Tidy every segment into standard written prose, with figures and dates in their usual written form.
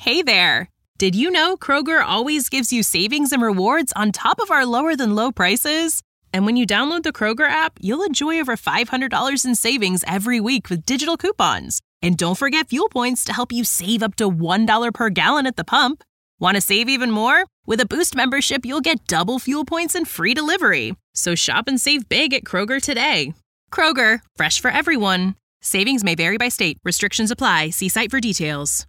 Hey there! Did you know Kroger always gives you savings and rewards on top of our lower-than-low prices? And when you download the Kroger app, you'll enjoy over $500 in savings every week with digital coupons. And don't forget fuel points to help you save up to $1 per gallon at the pump. Want to save even more? With a Boost membership, you'll get double fuel points and free delivery. So shop and save big at Kroger today. Kroger, fresh for everyone. Savings may vary by state. Restrictions apply. See site for details.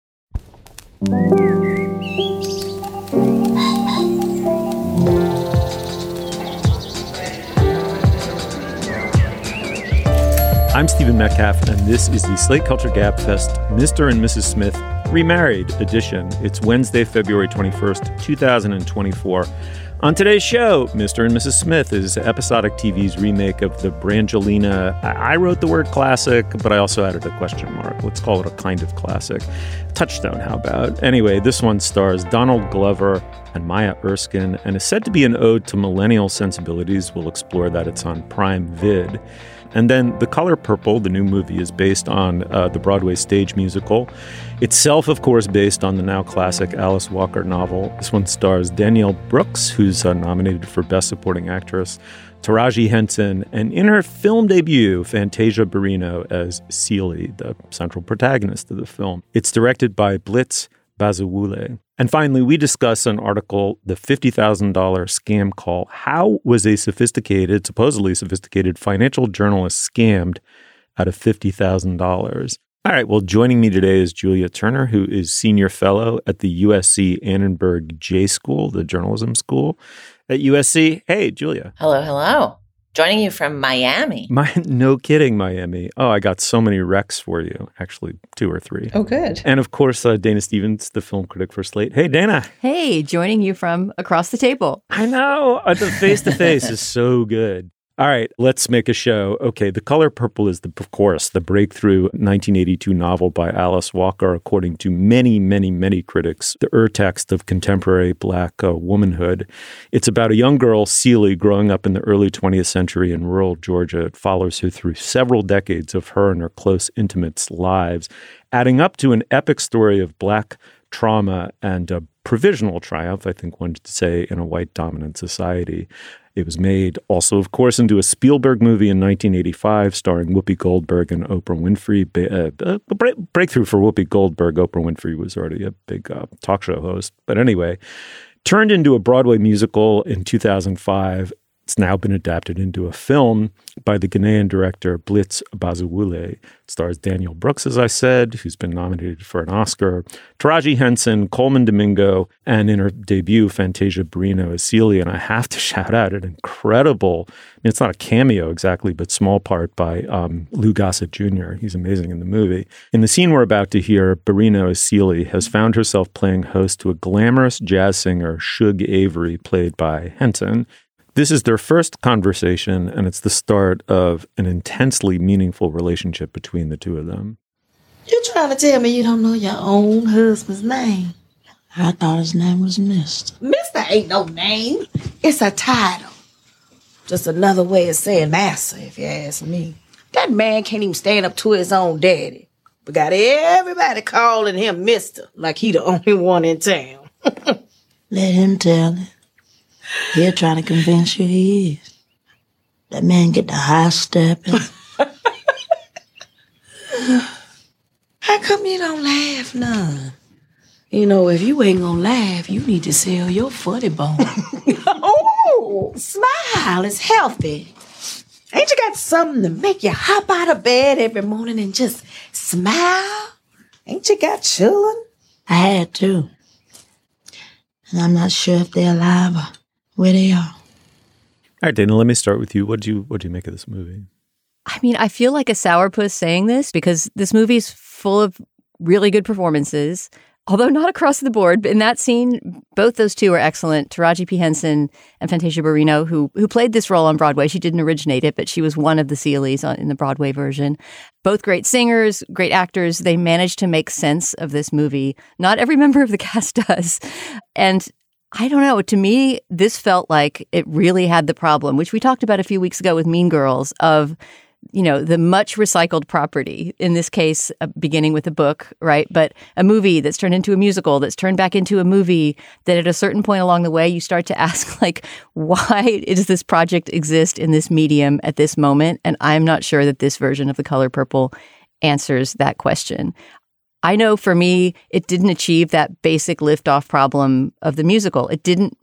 I'm Stephen Metcalf, and this is the Slate Culture Gabfest Mr. and Mrs. Smith Remarried edition. It's Wednesday, February 21st, 2024. On today's show, Mr. and Mrs. Smith is episodic TV's remake of the Brangelina. I wrote the word classic, but I also added a question mark. Let's call it a kind of classic. Touchstone, how about? Anyway, this one stars Donald Glover and Maya Erskine and is said to be an ode to millennial sensibilities. We'll explore that. It's on Prime Vid. And then The Color Purple, the new movie, is based on the Broadway stage musical. Itself, of course, based on the now classic Alice Walker novel. This one stars Danielle Brooks, who's nominated for Best Supporting Actress, Taraji Henson, and in her film debut, Fantasia Barrino as Celie, the central protagonist of the film. It's directed by Blitz Bazawule. And finally, we discuss an article, The $50,000 Scam Call. How was a supposedly sophisticated financial journalist scammed out of $50,000? All right, well, joining me today is Julia Turner, who is senior fellow at the USC Annenberg J School, the journalism school at USC. Hey, Julia. Hello, hello. Joining you from Miami. No kidding, Miami. Oh, I got so many recs for you. Actually, 2 or 3. Oh, good. And of course, Dana Stevens, the film critic for Slate. Hey, Dana. Hey, joining you from across the table. I know. The face-to-face is so good. All right, let's make a show. Okay, The Color Purple is, of course, the breakthrough 1982 novel by Alice Walker, according to many, many, many critics, the urtext of contemporary Black womanhood. It's about a young girl, Celie, growing up in the early 20th century in rural Georgia. It follows her through several decades of her and her close intimates' lives, adding up to an epic story of Black trauma and provisional triumph, I think one could say, in a white-dominant society. It was made also, of course, into a Spielberg movie in 1985 starring Whoopi Goldberg and Oprah Winfrey. Breakthrough for Whoopi Goldberg. Oprah Winfrey was already a big talk show host. But anyway, turned into a Broadway musical in 2005. It's now been adapted into a film by the Ghanaian director Blitz Bazawule. It stars Danielle Brooks, as I said, who's been nominated for an Oscar, Taraji Henson, Coleman Domingo, and in her debut, Fantasia Barrino as Celie. And I have to shout out an incredible, it's not a cameo exactly, but small part by Lou Gossett Jr. He's amazing in the movie. In the scene we're about to hear, Barrino as Celie has found herself playing host to a glamorous jazz singer, Shug Avery, played by Henson. This is their first conversation, and it's the start of an intensely meaningful relationship between the two of them. You trying to tell me you don't know your own husband's name? I thought his name was Mister. Mister ain't no name. It's a title. Just another way of saying master, if you ask me. That man can't even stand up to his own daddy. But got everybody calling him Mister, like he the only one in town. Let him tell it. He'll try to convince you he is. That man get the high stepping. How come you don't laugh none? You know, if you ain't gonna laugh, you need to sell your funny bone. Oh, smile. It's healthy. Ain't you got something to make you hop out of bed every morning and just smile? Ain't you got children? I had to. And I'm not sure if they're alive or where they are. All right, Dana, let me start with you. What'd you make of this movie? I mean, I feel like a sourpuss saying this because this movie is full of really good performances, although not across the board. But in that scene, both those two are excellent. Taraji P. Henson and Fantasia Barrino, who played this role on Broadway. She didn't originate it, but she was one of the Celies in the Broadway version. Both great singers, great actors. They managed to make sense of this movie. Not every member of the cast does. And I don't know. To me, this felt like it really had the problem, which we talked about a few weeks ago with Mean Girls, of the much recycled property, in this case, beginning with a book, right? But a movie that's turned into a musical, that's turned back into a movie, that at a certain point along the way, you start to ask, like, why does this project exist in this medium at this moment? And I'm not sure that this version of The Color Purple answers that question. I know for me, it didn't achieve that basic liftoff problem of the musical. It didn't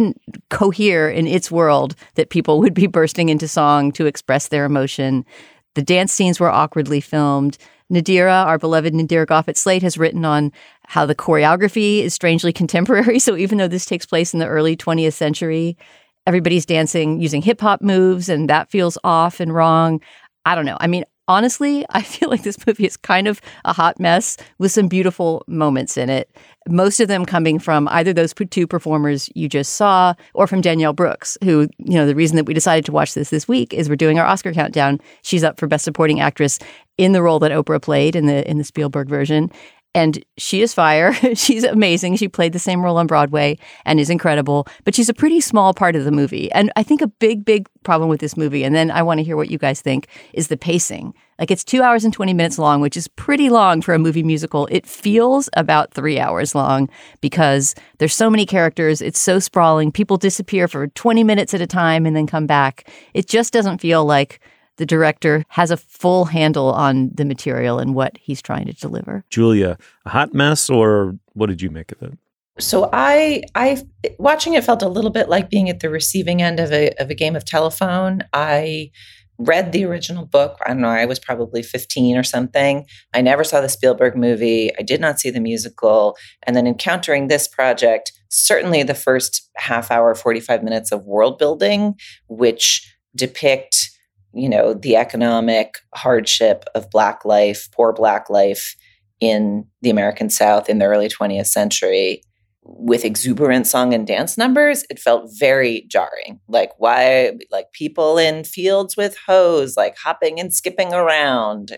cohere in its world that people would be bursting into song to express their emotion. The dance scenes were awkwardly filmed. Nadira, our beloved Nadira Goffett-Slate, has written on how the choreography is strangely contemporary. So even though this takes place in the early 20th century, everybody's dancing using hip hop moves, and that feels off and wrong. I don't know. I mean, honestly, I feel like this movie is kind of a hot mess with some beautiful moments in it. Most of them coming from either those two performers you just saw or from Danielle Brooks, who, the reason that we decided to watch this week is we're doing our Oscar countdown. She's up for Best Supporting Actress in the role that Oprah played in the Spielberg version. And she is fire. She's amazing. She played the same role on Broadway and is incredible. But she's a pretty small part of the movie. And I think a big, big problem with this movie, and then I want to hear what you guys think, is the pacing. Like, it's 2 hours and 20 minutes long, which is pretty long for a movie musical. It feels about 3 hours long because there's so many characters. It's so sprawling. People disappear for 20 minutes at a time and then come back. It just doesn't feel like the director has a full handle on the material and what he's trying to deliver. Julia, a hot mess, or what did you make of it? So I watching it felt a little bit like being at the receiving end of a game of telephone. I read the original book. I don't know, I was probably 15 or something. I never saw the Spielberg movie. I did not see the musical. And then encountering this project, certainly the first half hour, 45 minutes of world building, which depict the economic hardship of Black life, poor Black life in the American South in the early 20th century with exuberant song and dance numbers, it felt very jarring. Like, why, like people in fields with hoes, like hopping and skipping around.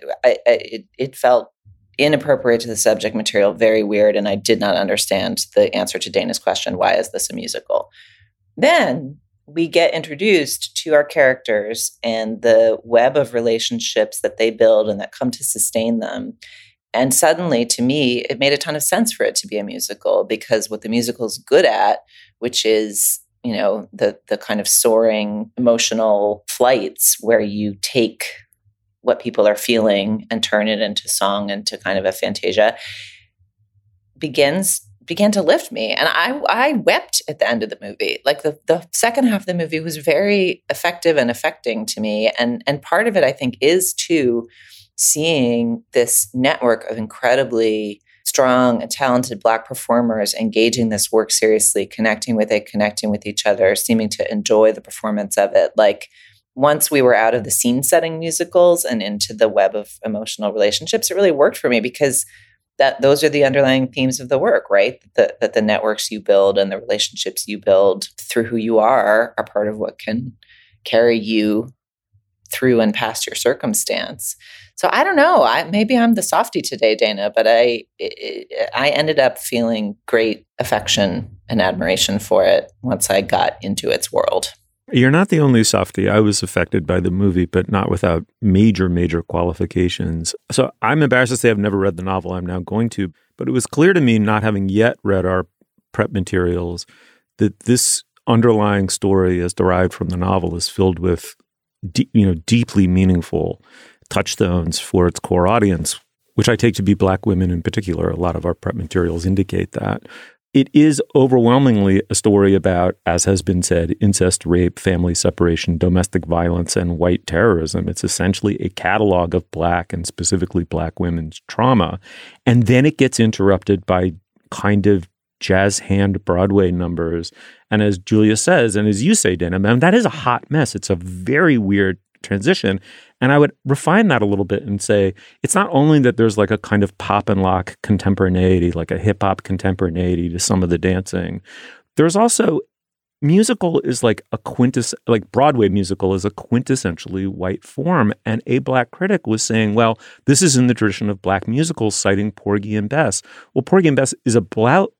It felt inappropriate to the subject material, very weird. And I did not understand the answer to Dana's question, why is this a musical? Then we get introduced to our characters and the web of relationships that they build and that come to sustain them. And suddenly, to me, it made a ton of sense for it to be a musical, because what the musical is good at, which is, the kind of soaring emotional flights where you take what people are feeling and turn it into song and to kind of a fantasia, began to lift me. And I wept at the end of the movie. Like the second half of the movie was very effective and affecting to me. And part of it, I think, is too seeing this network of incredibly strong and talented Black performers engaging this work seriously, connecting with it, connecting with each other, seeming to enjoy the performance of it. Like, once we were out of the scene setting musicals and into the web of emotional relationships, it really worked for me, because those are the underlying themes of the work, right? That the networks you build and the relationships you build through who you are part of what can carry you through and past your circumstance. So I don't know. Maybe I'm the softie today, Dana, but I ended up feeling great affection and admiration for it once I got into its world. You're not the only softie. I was affected by the movie, but not without major, major qualifications. So I'm embarrassed to say I've never read the novel. I'm now going to. But it was clear to me, not having yet read our prep materials, that this underlying story as derived from the novel is filled with deeply meaningful touchstones for its core audience, which I take to be Black women in particular. A lot of our prep materials indicate that. It is overwhelmingly a story about, as has been said, incest, rape, family separation, domestic violence, and white terrorism. It's essentially a catalog of Black and specifically Black women's trauma. And then it gets interrupted by kind of jazz hand Broadway numbers. And as Julia says, and as you say, Dana, that is a hot mess. It's a very weird transition. And I would refine that a little bit and say, it's not only that there's like a kind of pop and lock contemporaneity, like a hip hop contemporaneity to some of the dancing. There's also musical is like Broadway musical is a quintessentially white form. And a Black critic was saying, well, this is in the tradition of Black musicals, citing Porgy and Bess. Well, Porgy and Bess is about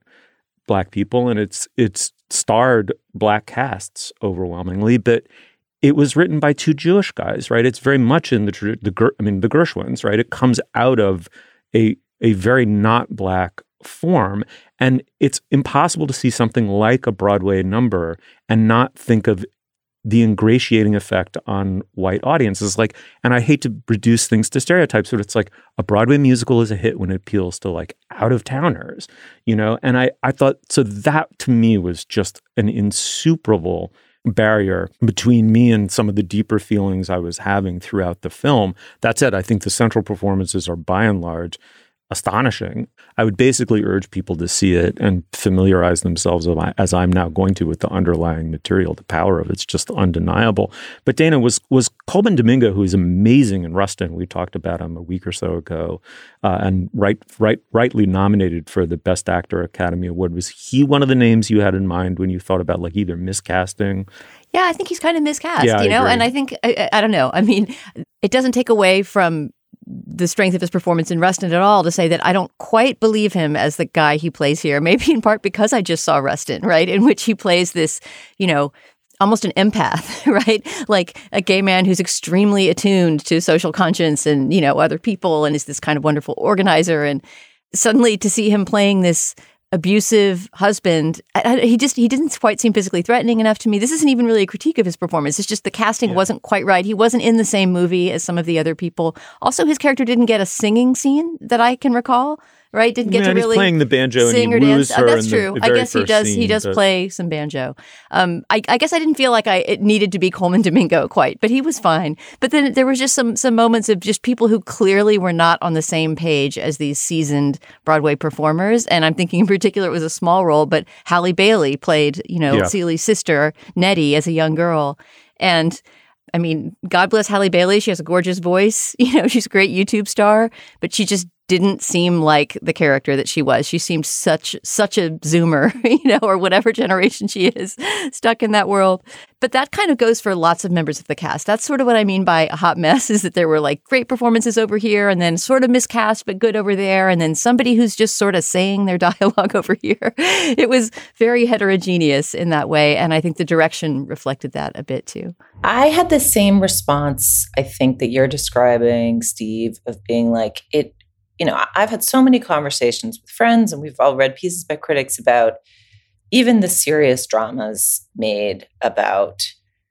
Black people, and it's starred Black casts overwhelmingly, but it was written by two Jewish guys, right? It's very much in the Gershwins, right? It comes out of a very not Black form. And it's impossible to see something like a Broadway number and not think of the ingratiating effect on white audiences. Like, and I hate to reduce things to stereotypes, but it's like a Broadway musical is a hit when it appeals to like out-of-towners, you know? And I thought, so that to me was just an insuperable barrier between me and some of the deeper feelings I was having throughout the film. That said, I think the central performances are by and large astonishing. I would basically urge people to see it and familiarize themselves, as I'm now going to, with the underlying material. The power of it's just undeniable. But Dana, was Colman Domingo, who is amazing in Rustin, we talked about him a week or so ago, and rightly nominated for the Best Actor Academy Award, was he one of the names you had in mind when you thought about like either miscasting? Yeah, I think he's kind of miscast, yeah, you know? agree. And I think, I don't know. I mean, it doesn't take away from the strength of his performance in Rustin at all to say that I don't quite believe him as the guy he plays here, maybe in part because I just saw Rustin, right, in which he plays this, you know, almost an empath, right? Like a gay man who's extremely attuned to social conscience and, you know, other people, and is this kind of wonderful organizer. And suddenly to see him playing this abusive husband, he didn't quite seem physically threatening enough to me. This isn't even really a critique of his performance. It's just the casting wasn't quite right. He wasn't in the same movie as some of the other people. Also, his character didn't get a singing scene that I can recall. Right? Didn't get to really he's playing the banjo sing and or he dance. woos her That's in true. the I very guess he first does. scene, He does but play some banjo. I guess I didn't feel like it needed to be Colman Domingo quite, but he was fine. But then there was just some moments of just people who clearly were not on the same page as these seasoned Broadway performers. And I'm thinking in particular it was a small role, but Halle Bailey played, you know, Celi's sister Nettie as a young girl, and I mean, God bless Halle Bailey. She has a gorgeous voice. You know, she's a great YouTube star, but she just didn't seem like the character that she was. She seemed such a Zoomer, you know, or whatever generation she is, stuck in that world. But that kind of goes for lots of members of the cast. That's sort of what I mean by a hot mess, is that there were like great performances over here and then sort of miscast but good over there, and then somebody who's just sort of saying their dialogue over here. It was very heterogeneous in that way, and I think the direction reflected that a bit too. I had the same response, I think, that you're describing, Steve, of being like, it, you know, I've had so many conversations with friends, and we've all read pieces by critics about even the serious dramas made about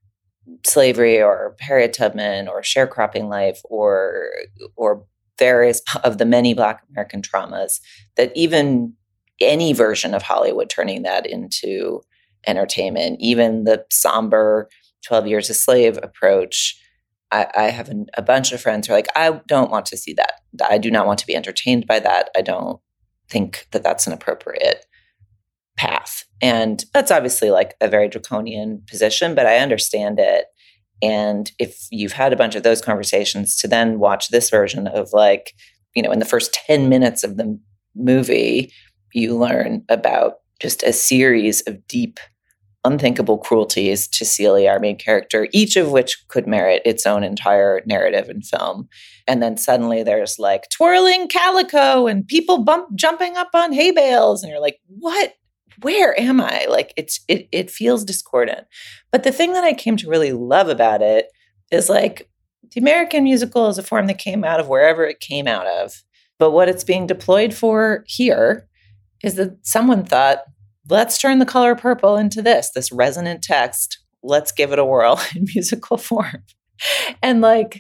slavery or Harriet Tubman or sharecropping life or various of the many Black American traumas, that even any version of Hollywood turning that into entertainment, even the somber 12 Years a Slave approach, I have a bunch of friends who are like, I don't want to see that. I do not want to be entertained by that. I don't think that that's an appropriate path. And that's obviously like a very draconian position, but I understand it. And if you've had a bunch of those conversations, to then watch this version of, like, you know, in the first 10 minutes of the movie, you learn about just a series of deep, unthinkable cruelties to Celie, our main character, each of which could merit its own entire narrative and film. And then suddenly there's like twirling calico and people jumping up on hay bales. And you're like, what? Where am I? Like, it feels discordant. But the thing that I came to really love about it is, like, the American musical is a form that came out of wherever it came out of. But what it's being deployed for here is that someone thought, let's turn The Color Purple into this resonant text. Let's give it a whirl in musical form. And like,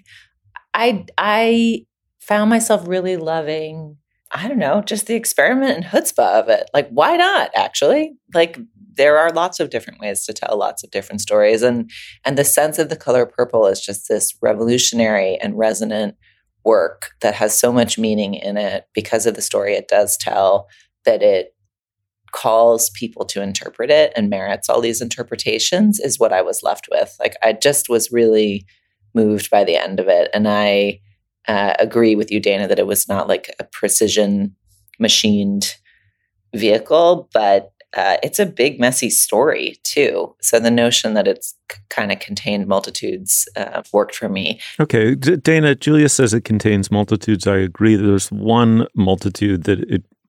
I found myself really loving, I don't know, just the experiment and chutzpah of it. Like, why not, actually? Like, there are lots of different ways to tell lots of different stories. And the sense of The Color Purple is just this revolutionary and resonant work that has so much meaning in it because of the story it does tell, that it calls people to interpret it and merits all these interpretations, is what I was left with. Like, I just was really moved by the end of it. And I agree with you, Dana, that it was not like a precision machined vehicle, but it's a big, messy story too. So the notion that it's kind of contained multitudes worked for me. Okay. Dana, Julia says it contains multitudes. I agree. There's one multitude that it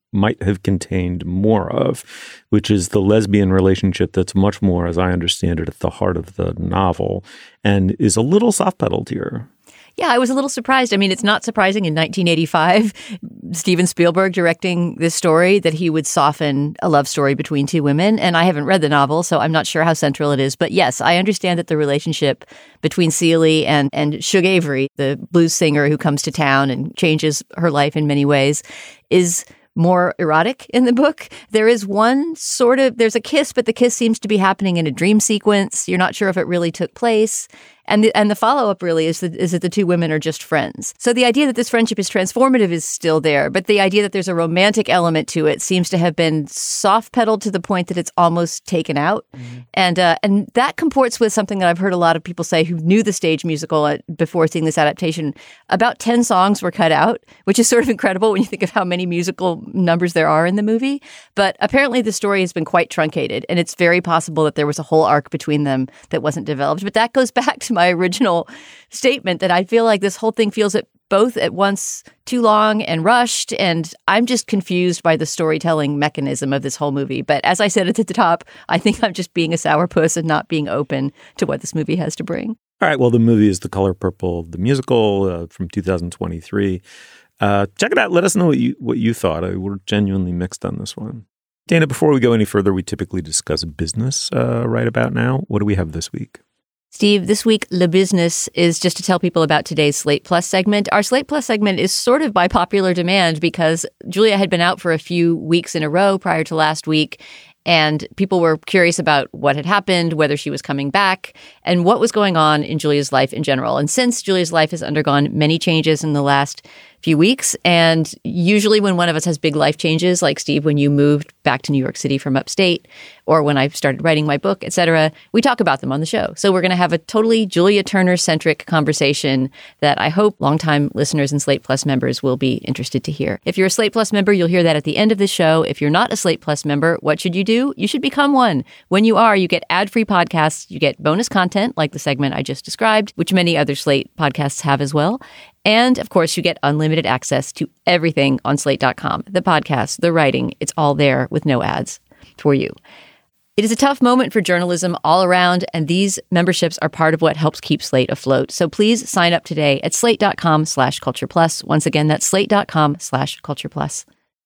might have contained more of, which is the lesbian relationship that's much more, as I understand it, at the heart of the novel and is a little soft-pedaled here. Yeah, I was a little surprised. I mean, it's not surprising in 1985, Steven Spielberg directing this story, that he would soften a love story between two women. And I haven't read the novel, so I'm not sure how central it is. But yes, I understand that the relationship between Celie and Shug Avery, the blues singer who comes to town and changes her life in many ways, is more erotic in the book. There is there's a kiss, but the kiss seems to be happening in a dream sequence. You're not sure if it really took place. And the follow-up really is that the two women are just friends. So the idea that this friendship is transformative is still there, but the idea that there's a romantic element to it seems to have been soft-pedaled to the point that it's almost taken out. Mm-hmm. And that comports with something that I've heard a lot of people say who knew the stage musical before seeing this adaptation. About 10 songs were cut out, which is sort of incredible when you think of how many musical numbers there are in the movie. But apparently the story has been quite truncated, and it's very possible that there was a whole arc between them that wasn't developed. But that goes back to my original statement that I feel like this whole thing feels both at once too long and rushed, and I'm just confused by the storytelling mechanism of this whole movie. But as I said at the top, I think I'm just being a sourpuss and not being open to what this movie has to bring. All right, well, the movie is The Color Purple, the musical from 2023. Check it out. Let us know what you thought. We're genuinely mixed on this one. Dana, before we go any further, we typically discuss business right about now. What do we have this week? Steve, this week, Le Business is just to tell people about today's Slate Plus segment. Our Slate Plus segment is sort of by popular demand because Julia had been out for a few weeks in a row prior to last week, and people were curious about what had happened, whether she was coming back, and what was going on in Julia's life in general. And since Julia's life has undergone many changes in the last few weeks, and usually when one of us has big life changes, like Steve, when you moved back to New York City from upstate, or when I started writing my book, etc., we talk about them on the show. So we're going to have a totally Julia Turner-centric conversation that I hope longtime listeners and Slate Plus members will be interested to hear. If you're a Slate Plus member, you'll hear that at the end of the show. If you're not a Slate Plus member, what should you do? You should become one. When you are, you get ad-free podcasts, you get bonus content like the segment I just described, which many other Slate podcasts have as well. And, of course, you get unlimited access to everything on Slate.com. The podcast, the writing, it's all there with no ads for you. It is a tough moment for journalism all around, and these memberships are part of what helps keep Slate afloat. So please sign up today at slate.com/cultureplus. Once again, that's slate.com/cultureplus.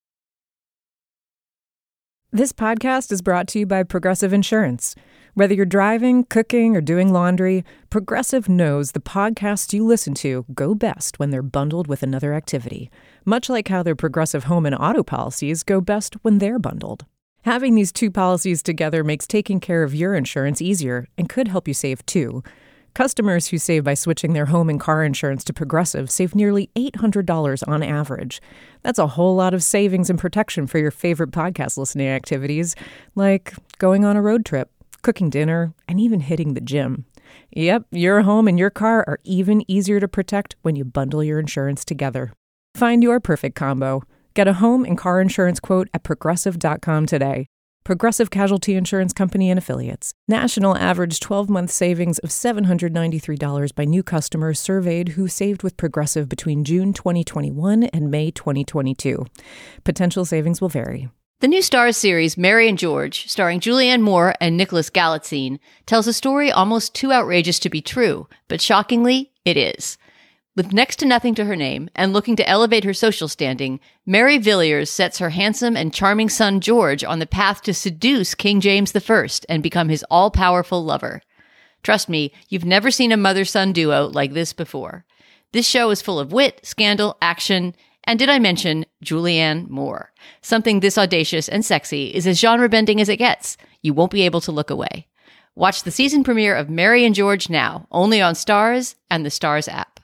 This podcast is brought to you by Progressive Insurance. Whether you're driving, cooking, or doing laundry, Progressive knows the podcasts you listen to go best when they're bundled with another activity, much like how their Progressive home and auto policies go best when they're bundled. Having these two policies together makes taking care of your insurance easier and could help you save too. Customers who save by switching their home and car insurance to Progressive save nearly $800 on average. That's a whole lot of savings and protection for your favorite podcast listening activities, like going on a road trip, cooking dinner, and even hitting the gym. Yep, your home and your car are even easier to protect when you bundle your insurance together. Find your perfect combo. Get a home and car insurance quote at Progressive.com today. Progressive Casualty Insurance Company and Affiliates. National average 12-month savings of $793 by new customers surveyed who saved with Progressive between June 2021 and May 2022. Potential savings will vary. The new Starz series, Mary and George, starring Julianne Moore and Nicholas Galitzine, tells a story almost too outrageous to be true, but shockingly, it is. With next to nothing to her name and looking to elevate her social standing, Mary Villiers sets her handsome and charming son George on the path to seduce King James I and become his all-powerful lover. Trust me, you've never seen a mother-son duo like this before. This show is full of wit, scandal, action, and did I mention Julianne Moore? Something this audacious and sexy is as genre-bending as it gets. You won't be able to look away. Watch the season premiere of Mary and George now, only on Starz and the Starz app.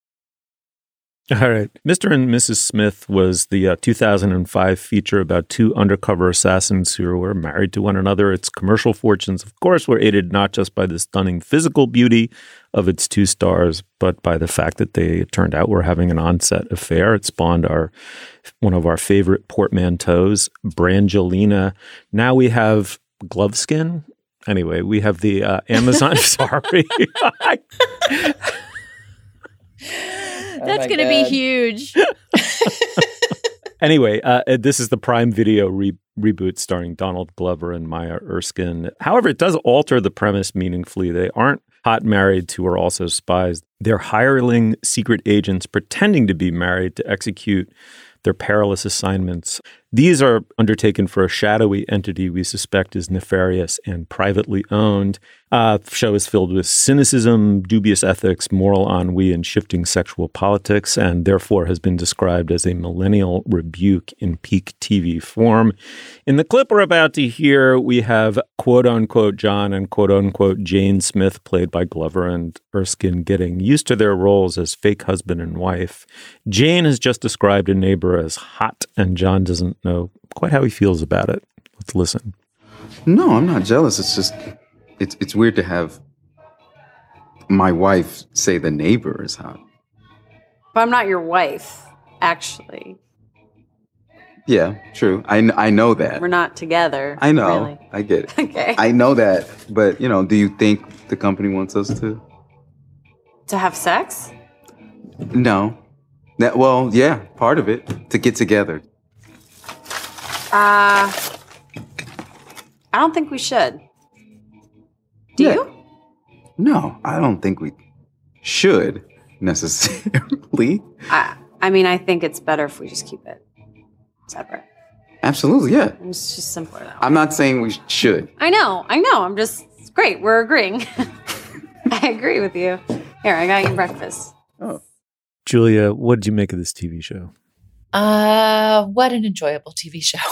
All right. Mr. and Mrs. Smith was the 2005 feature about two undercover assassins who were married to one another. Its commercial fortunes, of course, were aided not just by the stunning physical beauty of its two stars, but by the fact that they, it turned out, were having an on-set affair. It spawned one of our favorite portmanteaus, Brangelina. Now we have Gloveskin. Anyway, we have the Amazon. Sorry. That's going to be huge. Anyway, this is the Prime Video reboot starring Donald Glover and Maya Erskine. However, it does alter the premise meaningfully. They aren't hot marrieds who are also spies. They're hireling secret agents pretending to be married to execute their perilous assignments. These are undertaken for a shadowy entity we suspect is nefarious and privately owned. The show is filled with cynicism, dubious ethics, moral ennui, and shifting sexual politics, and therefore has been described as a millennial rebuke in peak TV form. In the clip we're about to hear, we have quote-unquote John and quote-unquote Jane Smith, played by Glover and Erskine, getting used to their roles as fake husband and wife. Jane has just described a neighbor as hot, and John doesn't know quite how he feels about it. Let's listen. No, I'm not jealous. It's just, it's weird to have my wife say the neighbor is hot. But I'm not your wife, actually. Yeah, true. I know that. We're not together. I know. Really. I get it. Okay. I know that. But, do you think the company wants us to? To have sex? No. Yeah, part of it. To get together. I don't think we should. Do you? No, I don't think we should necessarily. I mean, I think it's better if we just keep it separate. Absolutely, yeah. It's just simpler that way. I'm not saying we should. I know. It's great. We're agreeing. I agree with you. Here, I got you breakfast. Oh. Julia, what did you make of this TV show? What an enjoyable TV show.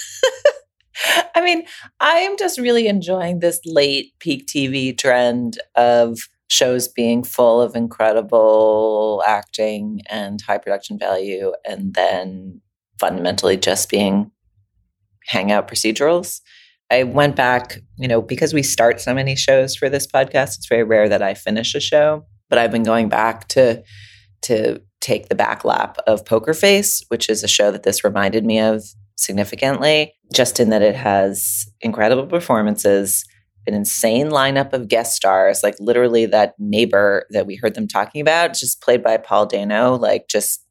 I mean, I am just really enjoying this late peak TV trend of shows being full of incredible acting and high production value, and then fundamentally just being hangout procedurals. I went back, because we start so many shows for this podcast, it's very rare that I finish a show, but I've been going back to take the back lap of Poker Face, which is a show that this reminded me of significantly, just in that it has incredible performances, an insane lineup of guest stars, like literally that neighbor that we heard them talking about, just played by Paul Dano, like just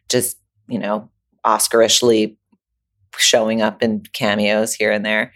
Oscar-ishly showing up in cameos here and there.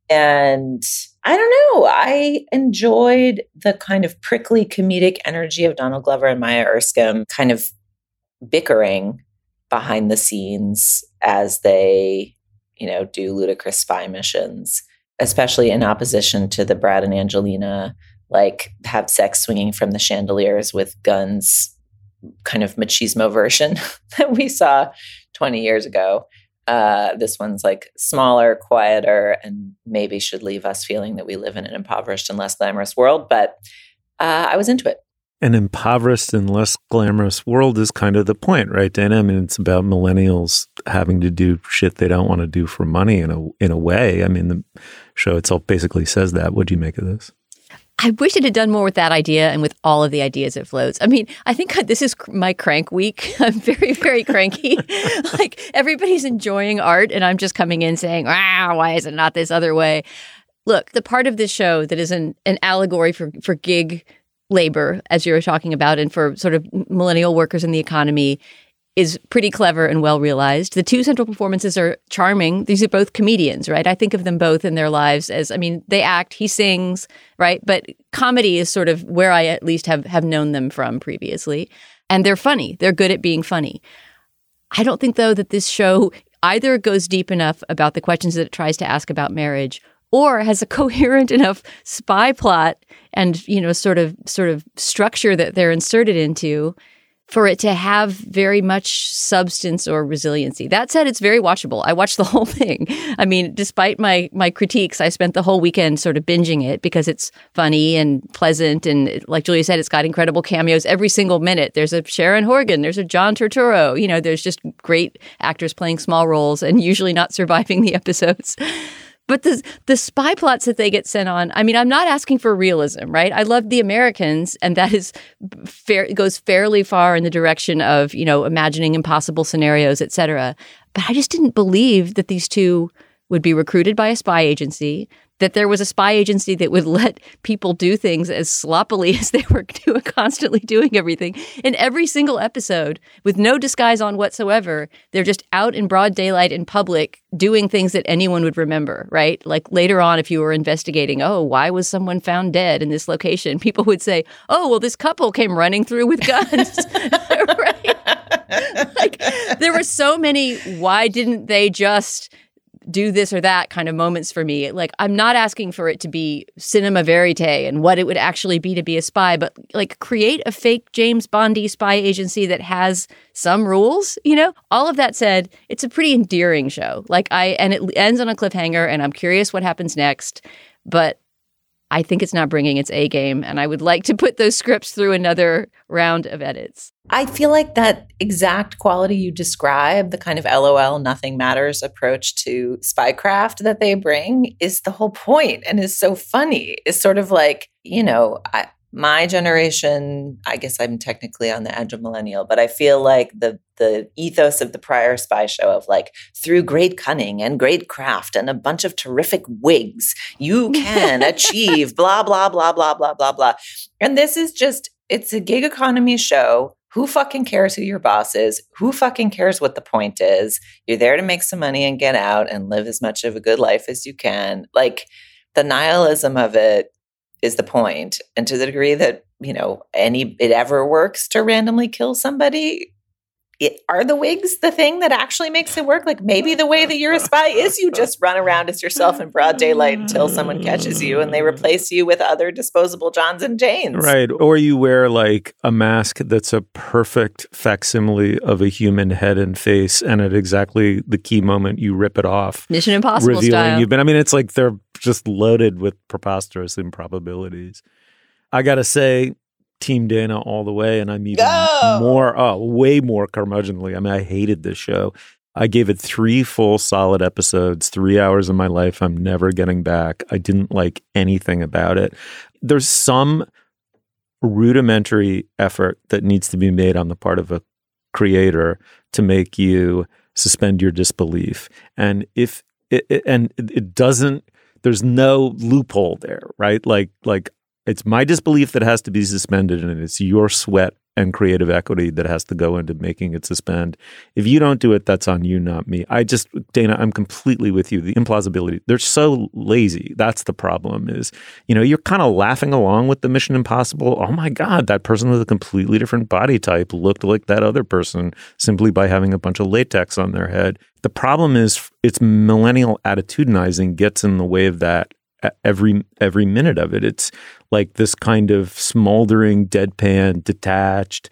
And I don't know, I enjoyed the kind of prickly comedic energy of Donald Glover and Maya Erskine kind of bickering behind the scenes as they, do ludicrous spy missions, especially in opposition to the Brad and Angelina, like have sex swinging from the chandeliers with guns kind of machismo version that we saw 20 years ago. This one's like smaller, quieter, and maybe should leave us feeling that we live in an impoverished and less glamorous world. But I was into it. An impoverished and less glamorous world is kind of the point, right, Dana? I mean, it's about millennials having to do shit they don't want to do for money in a way. I mean, the show itself basically says that. What do you make of this? I wish it had done more with that idea and with all of the ideas it floats. I mean, I think this is my crank week. I'm very, very cranky. Like, everybody's enjoying art, and I'm just coming in saying, why is it not this other way? Look, the part of this show that is an allegory for gig labor, as you were talking about, and for sort of millennial workers in the economy is pretty clever and well realized. The two central performances are charming. These are both comedians, right? I think of them both in their lives as, they act, he sings, right? But comedy is sort of where I at least have known them from previously. And they're funny. They're good at being funny. I don't think, though, that this show either goes deep enough about the questions that it tries to ask about marriage, or has a coherent enough spy plot and, sort of structure that they're inserted into for it to have very much substance or resiliency. That said, it's very watchable. I watched the whole thing. I mean, despite my critiques, I spent the whole weekend sort of binging it because it's funny and pleasant. And like Julia said, it's got incredible cameos every single minute. There's a Sharon Horgan. There's a John Turturro. There's just great actors playing small roles and usually not surviving the episodes. But the spy plots that they get sent on, I'm not asking for realism, right? I love The Americans, and that is goes fairly far in the direction of, imagining impossible scenarios, et cetera. But I just didn't believe that these two would be recruited by a spy agency, that there was a spy agency that would let people do things as sloppily as they were constantly doing everything. In every single episode, with no disguise on whatsoever, they're just out in broad daylight in public doing things that anyone would remember, right? Like later on, if you were investigating, oh, why was someone found dead in this location? People would say, oh, well, this couple came running through with guns, right? Like there were so many, why didn't they just do this or that kind of moments for me. Like, I'm not asking for it to be cinema verite and what it would actually be to be a spy, but like create a fake James Bondy spy agency that has some rules, you know? All of that said, it's a pretty endearing show. And it ends on a cliffhanger and I'm curious what happens next, but I think it's not bringing its A game, and I would like to put those scripts through another round of edits. I feel like that exact quality you describe, the kind of LOL, nothing matters approach to spycraft that they bring, is the whole point and is so funny. It's sort of like, you know, my generation, I guess I'm technically on the edge of millennial, but I feel like the ethos of the prior spy show of like, through great cunning and great craft and a bunch of terrific wigs, you can achieve blah, blah, blah, blah, blah, blah, blah. And this is just, it's a gig economy show. Who fucking cares who your boss is? Who fucking cares what the point is? You're there to make some money and get out and live as much of a good life as you can. Like, the nihilism of it is the point. And to the degree that, you know, it ever works to randomly kill somebody, are the wigs the thing that actually makes it work? Like, maybe the way that you're a spy is you just run around as yourself in broad daylight until someone catches you and they replace you with other disposable Johns and Janes. Right. Or you wear like a mask that's a perfect facsimile of a human head and face, and at exactly the key moment you rip it off. Mission Impossible style. You've been. I mean, it's like they're just loaded with preposterous improbabilities. I got to say, Team Dana all the way, and I'm even way more curmudgeonly. I mean, I hated this show. I gave it 3 full solid episodes, 3 hours of my life I'm never getting back. I didn't like anything about it. There's some rudimentary effort that needs to be made on the part of a creator to make you suspend your disbelief. And if it doesn't, there's no loophole there, right? Like it's my disbelief that has to be suspended, and it's your sweat and creative equity that has to go into making it suspend. If you don't do it, that's on you, not me. Dana, I'm completely with you. The implausibility, they're so lazy. That's the problem is, you know, you're kind of laughing along with the Mission Impossible. Oh my God, that person with a completely different body type looked like that other person simply by having a bunch of latex on their head. The problem is it's millennial attitudinizing gets in the way of that every minute of it. It's like this kind of smoldering, deadpan, detached,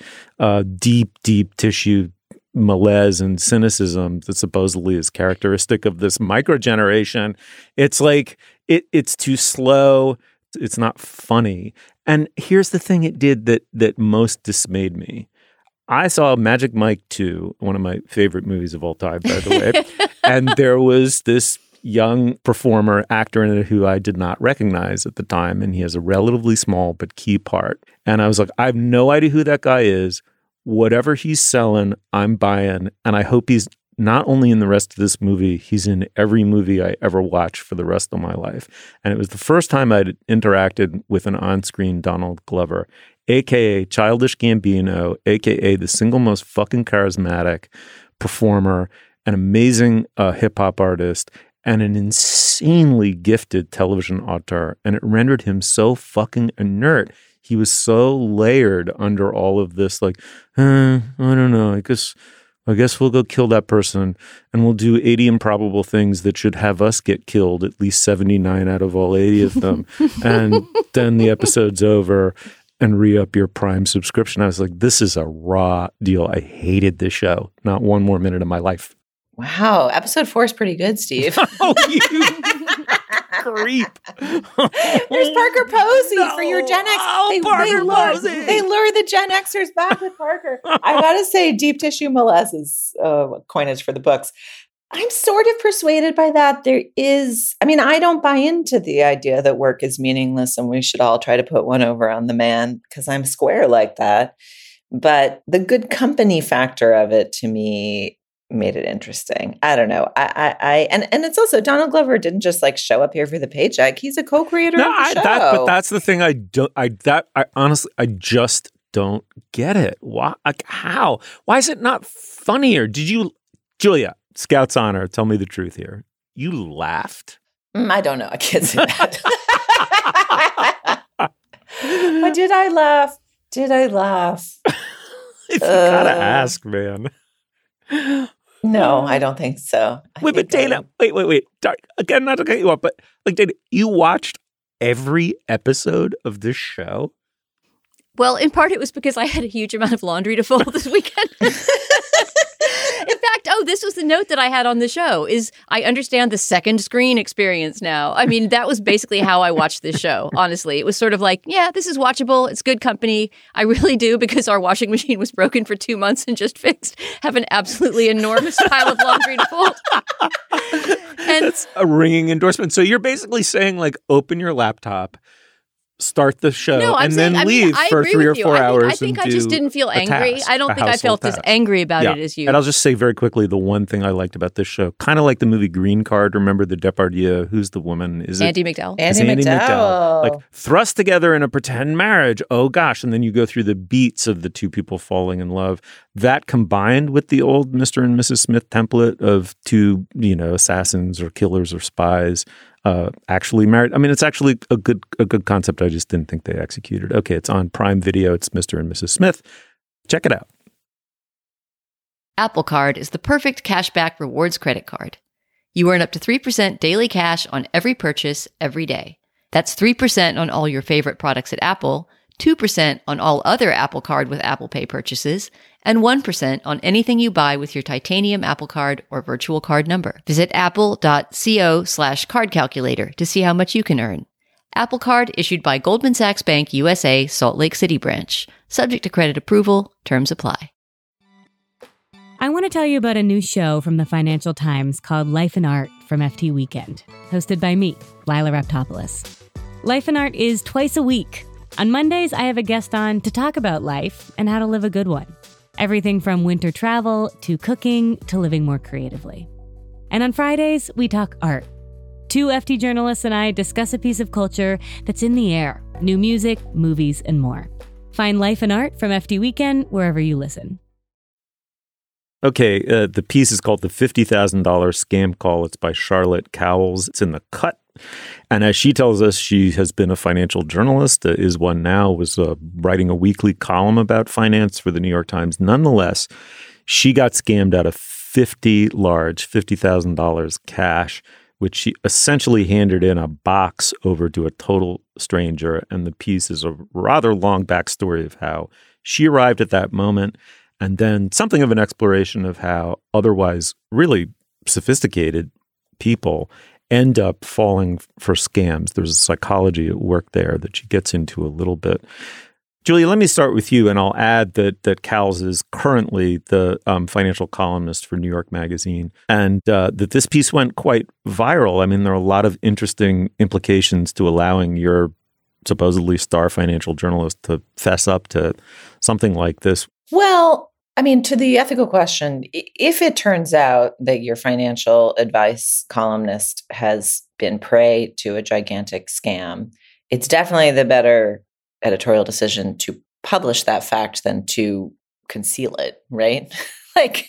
deep tissue malaise and cynicism that supposedly is characteristic of this microgeneration. It's like it's too slow. It's not funny. And here's the thing it did that most dismayed me. I saw Magic Mike 2, one of my favorite movies of all time, by the way, and there was this young performer, actor in it who I did not recognize at the time, and he has a relatively small but key part. And I was like, I have no idea who that guy is. Whatever he's selling, I'm buying, and I hope he's not only in the rest of this movie, he's in every movie I ever watch for the rest of my life. And it was the first time I'd interacted with an on-screen Donald Glover, a.k.a. Childish Gambino, a.k.a. the single most fucking charismatic performer, an amazing hip-hop artist, and an insanely gifted television auteur. And it rendered him so fucking inert. He was so layered under all of this, like, I don't know, I guess we'll go kill that person and we'll do 80 improbable things that should have us get killed, at least 79 out of all 80 of them. And then the episode's over and re-up your Prime subscription. I was like, this is a raw deal. I hated this show. Not one more minute of my life. Wow. Episode 4 is pretty good, Steve. Oh, you creep. There's Parker Posey for your Gen X. They lure the Gen Xers back with Parker. I gotta say, deep tissue molasses coinage for the books. I'm sort of persuaded by that. I don't buy into the idea that work is meaningless and we should all try to put one over on the man because I'm square like that. But the good company factor of it to me made it interesting. I don't know. And it's also Donald Glover didn't just like show up here for the paycheck. He's a co-creator of the show. But that's the thing. I honestly just don't get it. Why? Like, how? Why is it not funnier? Did you, Julia, Scout's honor? Tell me the truth here. You laughed. I don't know. I can't say that. But did I laugh? Did I laugh? You gotta ask, man. No, I don't think so. But Dana, wait. Again, not to cut you off, but like, Dana, you watched every episode of this show? Well, in part, it was because I had a huge amount of laundry to fold this weekend. In fact, this was the note that I had on the show, is I understand the second screen experience now. I mean, that was basically how I watched this show, honestly. It was sort of like, yeah, this is watchable. It's good company. I really do, because our washing machine was broken for 2 months and just fixed, have an absolutely enormous pile of laundry to fold. And that's a ringing endorsement. So you're basically saying, like, open your laptop, start the show, and then leave for 3 or 4 hours. I think I just didn't feel angry. I don't think I felt as angry about it as you. And I'll just say very quickly, the one thing I liked about this show, kind of like the movie Green Card. Remember the Depardieu? Who's the woman? Is it Andie MacDowell? Andie MacDowell. Like thrust together in a pretend marriage. Oh gosh! And then you go through the beats of the two people falling in love. That combined with the old Mr. and Mrs. Smith template of two, assassins or killers or spies. Actually married. I mean, it's actually a good concept. I just didn't think they executed. Okay, it's on Prime Video. It's Mr. and Mrs. Smith. Check it out. Apple Card is the perfect cashback rewards credit card. You earn up to 3% daily cash on every purchase every day. That's 3% on all your favorite products at Apple, 2% on all other Apple Card with Apple Pay purchases, and 1% on anything you buy with your titanium Apple Card or virtual card number. Visit apple.co/card calculator to see how much you can earn. Apple Card issued by Goldman Sachs Bank USA, Salt Lake City branch. Subject to credit approval. Terms apply. I want to tell you about a new show from the Financial Times called Life and Art from FT Weekend, hosted by me, Lila Raptopoulos. Life and Art is twice a week. On Mondays, I have a guest on to talk about life and how to live a good one. Everything from winter travel to cooking to living more creatively. And on Fridays, we talk art. 2 FT journalists and I discuss a piece of culture that's in the air, new music, movies, and more. Find Life and Art from FT Weekend wherever you listen. Okay, the piece is called The $50,000 Scam Call. It's by Charlotte Cowles. It's in The Cut. And as she tells us, she has been a financial journalist, is one now, was writing a weekly column about finance for the New York Times. Nonetheless, she got scammed out of $50,000 cash, which she essentially handed in a box over to a total stranger. And the piece is a rather long backstory of how she arrived at that moment, and then something of an exploration of how otherwise really sophisticated people end up falling for scams. There's a psychology at work there that she gets into a little bit. Julia, let me start with you, and I'll add that Cowles is currently the financial columnist for New York Magazine, and that this piece went quite viral. I mean, there are a lot of interesting implications to allowing your supposedly star financial journalist to fess up to something like this. Well, I mean, to the ethical question, if it turns out that your financial advice columnist has been prey to a gigantic scam, it's definitely the better editorial decision to publish that fact than to conceal it, right? Like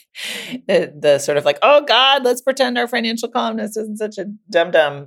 the sort of like, oh God, let's pretend our financial columnist isn't such a dum-dum.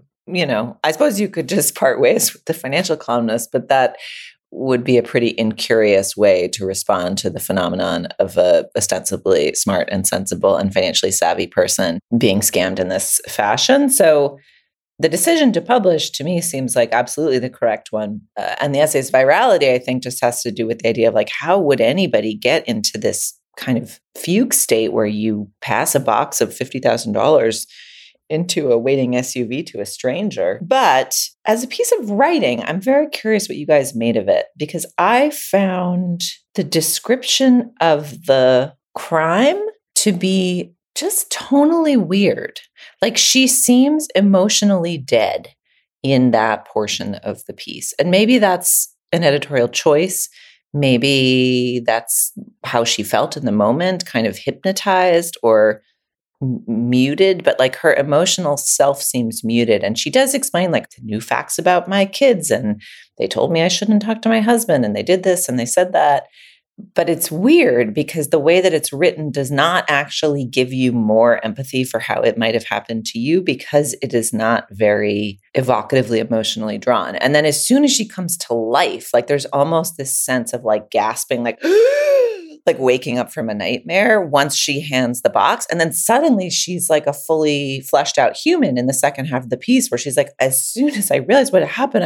I suppose you could just part ways with the financial columnist, but that would be a pretty incurious way to respond to the phenomenon of a ostensibly smart and sensible and financially savvy person being scammed in this fashion. So the decision to publish, to me, seems like absolutely the correct one. And the essay's virality, I think, just has to do with the idea of like, how would anybody get into this kind of fugue state where you pass a box of $50,000 into a waiting SUV to a stranger? But as a piece of writing, I'm very curious what you guys made of it, because I found the description of the crime to be just tonally weird. Like, she seems emotionally dead in that portion of the piece. And maybe that's an editorial choice. Maybe that's how she felt in the moment, kind of hypnotized or muted, but like her emotional self seems muted. And she does explain like the new facts about my kids. And they told me I shouldn't talk to my husband. And they did this and they said that. But it's weird because the way that it's written does not actually give you more empathy for how it might have happened to you because it is not very evocatively emotionally drawn. And then as soon as she comes to life, like there's almost this sense of like gasping, like, like waking up from a nightmare once she hands the box. And then suddenly she's like a fully fleshed out human in the second half of the piece where she's like, as soon as I realized what had happened,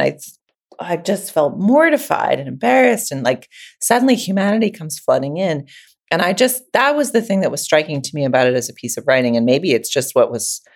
I just felt mortified and embarrassed. And like suddenly humanity comes flooding in. And that was the thing that was striking to me about it as a piece of writing. And maybe it's just what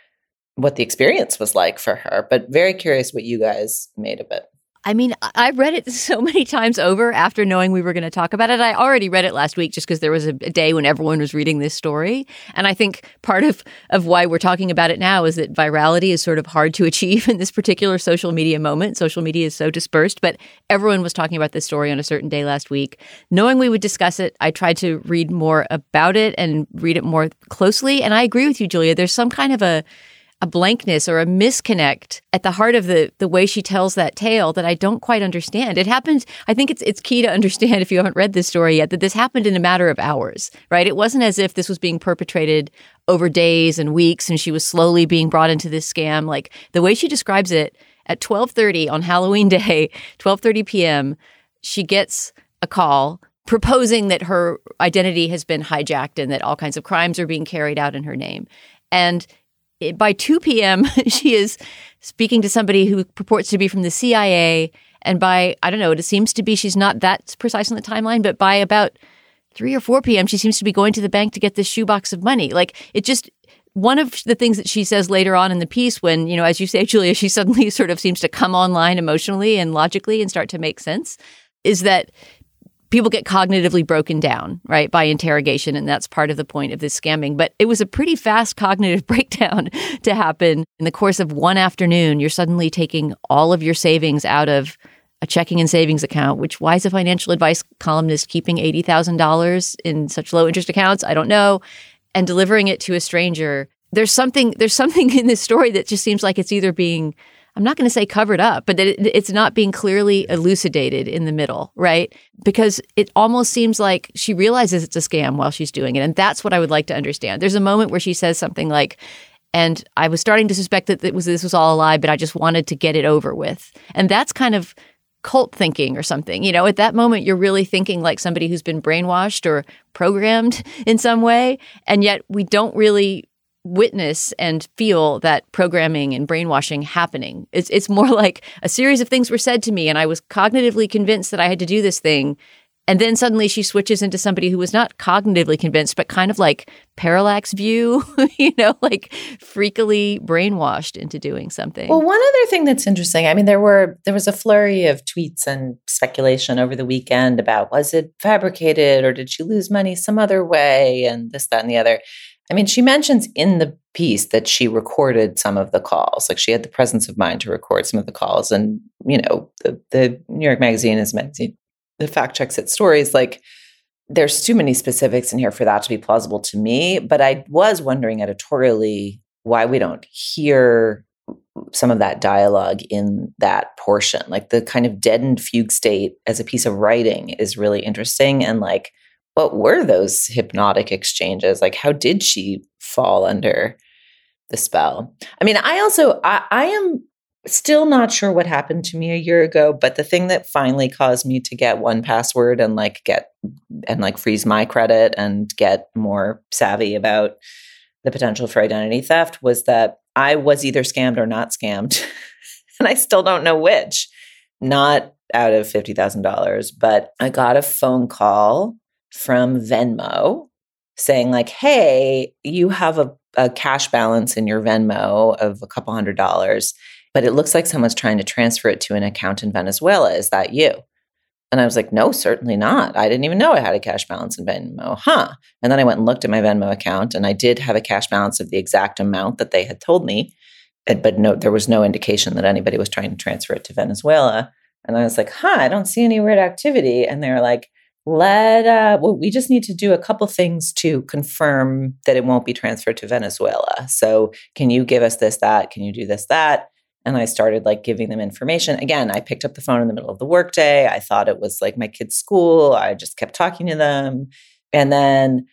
the experience was like for her, but very curious what you guys made of it. I mean, I read it so many times over after knowing we were going to talk about it. I already read it last week just because there was a day when everyone was reading this story. And I think part of why we're talking about it now is that virality is sort of hard to achieve in this particular social media moment. Social media is so dispersed, but everyone was talking about this story on a certain day last week. Knowing we would discuss it, I tried to read more about it and read it more closely. And I agree with you, Julia. There's some kind of a blankness or a misconnect at the heart of the way she tells that tale that I don't quite understand. It happened, I think it's key to understand if you haven't read this story yet, that this happened in a matter of hours, right? It wasn't as if this was being perpetrated over days and weeks and she was slowly being brought into this scam. Like the way she describes it, at 12:30 on Halloween day, 12:30 p.m., she gets a call proposing that her identity has been hijacked and that all kinds of crimes are being carried out in her name. And by 2 p.m., she is speaking to somebody who purports to be from the CIA. And by, I don't know, it seems to be she's not that precise on the timeline, but by about 3 or 4 p.m., she seems to be going to the bank to get this shoebox of money. Like it just, one of the things that she says later on in the piece when, you know, as you say, Julia, she suddenly sort of seems to come online emotionally and logically and start to make sense, is that people get cognitively broken down, right, by interrogation. And that's part of the point of this scamming. But it was a pretty fast cognitive breakdown to happen. In the course of one afternoon, you're suddenly taking all of your savings out of a checking and savings account, which why is a financial advice columnist keeping $80,000 in such low interest accounts? I don't know. And delivering it to a stranger. There's something in this story that just seems like it's either being, I'm not going to say covered up, but that it's not being clearly elucidated in the middle, right? Because it almost seems like she realizes it's a scam while she's doing it. And that's what I would like to understand. There's a moment where she says something like, and I was starting to suspect that this was all a lie, but I just wanted to get it over with. And that's kind of cult thinking or something. You know, at that moment, you're really thinking like somebody who's been brainwashed or programmed in some way. And yet we don't really witness and feel that programming and brainwashing happening. It's more like a series of things were said to me and I was cognitively convinced that I had to do this thing. And then suddenly she switches into somebody who was not cognitively convinced, but kind of like parallax view, you know, like freakily brainwashed into doing something. Well, one other thing that's interesting, I mean, there was a flurry of tweets and speculation over the weekend about was it fabricated or did she lose money some other way and this, that, and the other. I mean, she mentions in the piece that she recorded some of the calls. Like she had the presence of mind to record some of the calls. And, you know, the New York Magazine is a magazine that fact checks its stories. Like there's too many specifics in here for that to be plausible to me. But I was wondering editorially why we don't hear some of that dialogue in that portion. Like the kind of deadened fugue state as a piece of writing is really interesting. And like, what were those hypnotic exchanges? Like, how did she fall under the spell? I mean, I am still not sure what happened to me a year ago, but the thing that finally caused me to get 1Password and freeze my credit and get more savvy about the potential for identity theft was that I was either scammed or not scammed. And I still don't know which. Not out of $50,000, but I got a phone call from Venmo saying like, hey, you have a cash balance in your Venmo of a couple $100, but it looks like someone's trying to transfer it to an account in Venezuela. Is that you? And I was like, no, certainly not. I didn't even know I had a cash balance in Venmo. And then I went and looked at my Venmo account and I did have a cash balance of the exact amount that they had told me. But no, there was no indication that anybody was trying to transfer it to Venezuela. And I was like, I don't see any weird activity. And they were like, we just need to do a couple things to confirm that it won't be transferred to Venezuela. So can you give us this, that? Can you do this, that? And I started like giving them information. Again, I picked up the phone in the middle of the workday. I thought it was like my kid's school. I just kept talking to them. And then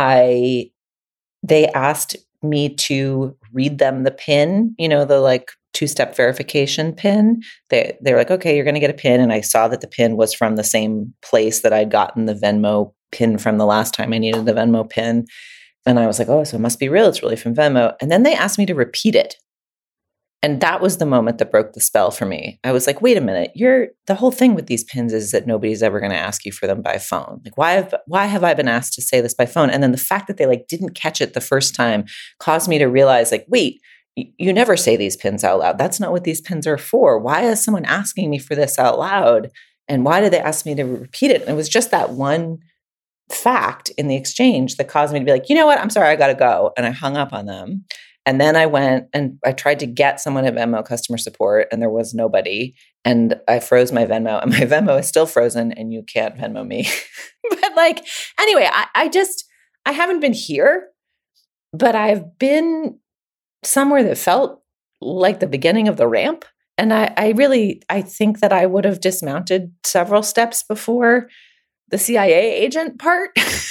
they asked me to read them the PIN, the like 2-step verification PIN. They were like, okay, you're going to get a PIN. And I saw that the PIN was from the same place that I'd gotten the Venmo PIN from the last time I needed the Venmo PIN. And I was like, oh, so it must be real. It's really from Venmo. And then they asked me to repeat it. And that was the moment that broke the spell for me. I was like, wait a minute, the whole thing with these pins is that nobody's ever going to ask you for them by phone. Like, why have I been asked to say this by phone? And then the fact that they like didn't catch it the first time caused me to realize like, wait, you never say these pins out loud. That's not what these pins are for. Why is someone asking me for this out loud? And why did they ask me to repeat it? And it was just that one fact in the exchange that caused me to be like, you know what? I'm sorry, I got to go. And I hung up on them. And then I went and I tried to get someone at Venmo customer support and there was nobody. And I froze my Venmo and my Venmo is still frozen and you can't Venmo me. But like, anyway, I haven't been here, but I've been somewhere that felt like the beginning of the ramp. And I think that I would have dismounted several steps before the CIA agent part.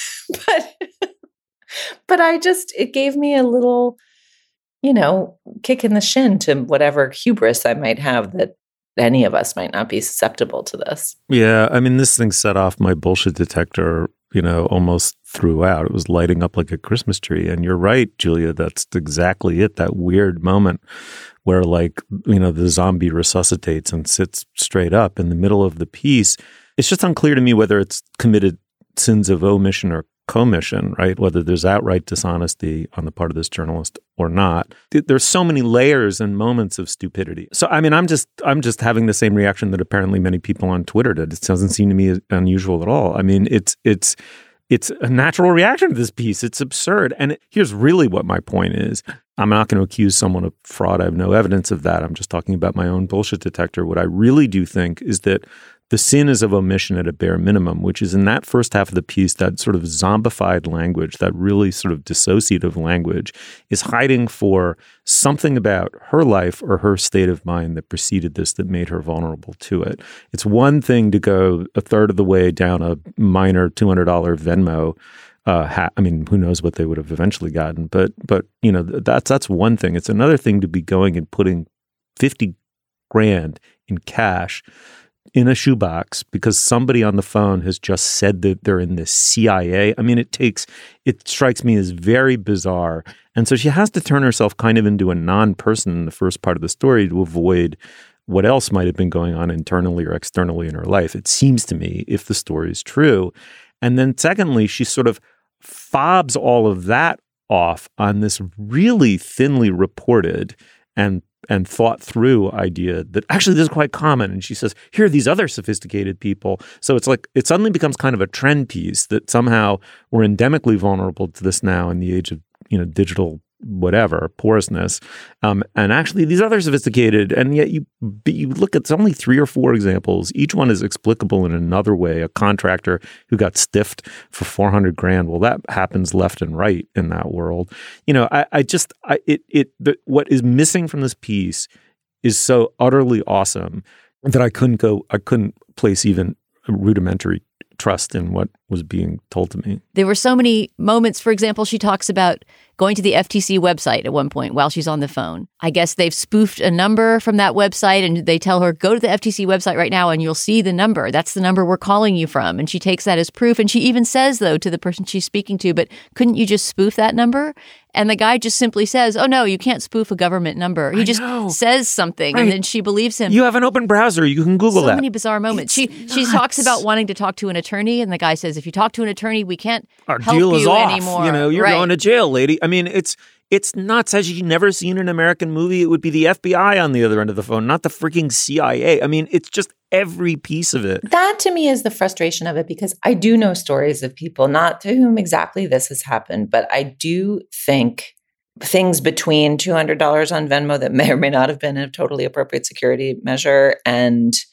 but it gave me a little, kick in the shin to whatever hubris I might have that any of us might not be susceptible to this. Yeah. I mean, this thing set off my bullshit detector, almost throughout. It was lighting up like a Christmas tree. And you're right, Julia, that's exactly it. That weird moment where the zombie resuscitates and sits straight up in the middle of the piece. It's just unclear to me whether it's committed sins of omission or commission, right? Whether there's outright dishonesty on the part of this journalist or not. There's so many layers and moments of stupidity. So, I mean, I'm just having the same reaction that apparently many people on Twitter did. It doesn't seem to me unusual at all. I mean, it's a natural reaction to this piece. It's absurd. And here's really what my point is. I'm not going to accuse someone of fraud. I have no evidence of that. I'm just talking about my own bullshit detector. What I really do think is that the sin is of omission at a bare minimum, which is in that first half of the piece, that sort of zombified language, that really sort of dissociative language is hiding for something about her life or her state of mind that preceded this that made her vulnerable to it. It's one thing to go a third of the way down a minor $200 Venmo. I mean, who knows what they would have eventually gotten, but that's one thing. It's another thing to be going and putting $50,000 in cash in a shoebox because somebody on the phone has just said that they're in the CIA. I mean, it strikes me as very bizarre. And so she has to turn herself kind of into a non-person in the first part of the story to avoid what else might have been going on internally or externally in her life, it seems to me, if the story is true. And then secondly, she sort of fobs all of that off on this really thinly reported and thought through idea that actually this is quite common. And she says, here are these other sophisticated people. So it's like it suddenly becomes kind of a trend piece that somehow we're endemically vulnerable to this now in the age of, digital whatever, porousness. And actually these other sophisticated, and yet you look at only 3 or 4 examples. Each one is explicable in another way. A contractor who got stiffed for $400,000. Well, that happens left and right in that world. What is missing from this piece is so utterly awesome that I couldn't place even a rudimentary trust in what was being told to me. There were so many moments. For example, she talks about going to the FTC website at one point while she's on the phone. I guess they've spoofed a number from that website and they tell her, go to the FTC website right now and you'll see the number. That's the number we're calling you from. And she takes that as proof. And she even says, though, to the person she's speaking to, but couldn't you just spoof that number? And the guy just simply says, oh, no, you can't spoof a government number. He just says something and then she believes him. You have an open browser. You can Google that. So many bizarre moments. She talks about wanting to talk to an attorney and the guy says, if you talk to an attorney, we can't help deal is you off. Anymore. You're going to jail, lady. I mean, it's nuts. Has she never seen an American movie? It would be the FBI on the other end of the phone, not the freaking CIA. I mean, it's just every piece of it. That to me is the frustration of it because I do know stories of people, not to whom exactly this has happened, but I do think things between $200 on Venmo that may or may not have been a totally appropriate security measure and